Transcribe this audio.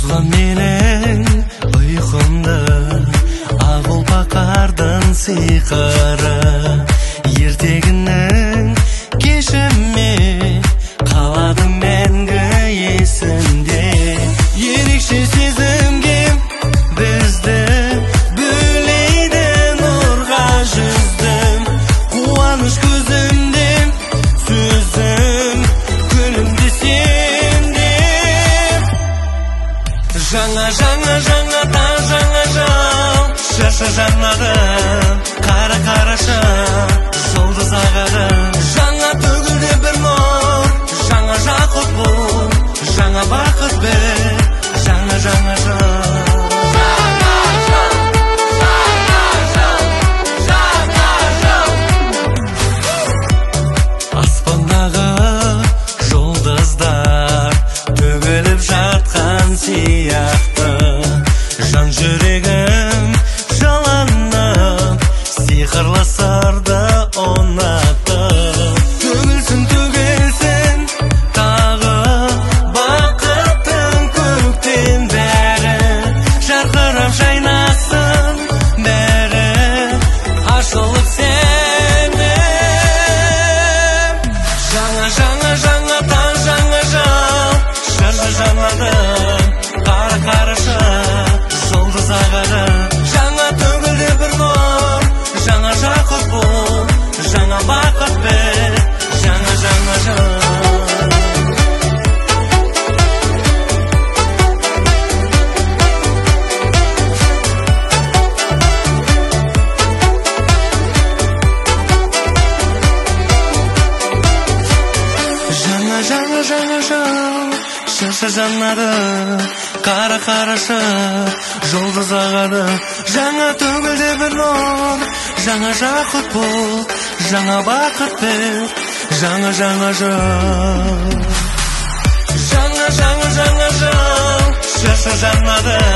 бұзған менің ұйқымды ақ ұлпа қардың сиқыры. Ертегінің кешіме қалады мәңгі есімде. Ерекше сезімге бізді бөлейді нұрға жүздім. Қуаныш көзімде сөзім күнімде сенде. Жаңа та жаңа жау шашы жанады, қара қарашы жұлдыз ағады. Жаңа төгілді бір нұр, жаңа жақұт бұл, жаңа бақыт бір, жаңа жау. Аспандағы жұлдыздар төгіліп жатқан сияқты, жан жүрегім жаланып сиқырлы сырды ұнатып. Төгілсін тағы бақыттың көктен бәрі, жарқырап жайнасын бәрі, ашылып сені. Жаңа таң жаңа жау шашы жанады, қара қарашы жұлдыз ағады. Жаңа төгілді бір нұр, жаңа жақұт бұл, жаңа бақыт бір, жаңа жау. Жаңа жау шашы жанады, қара қарашы жұлдыз ағады. Жаңа төгілді бір нұр, жаңа жақұт бұл, жаңа бақыт бір, жаңа жау. Жаңа жау шашы жанады,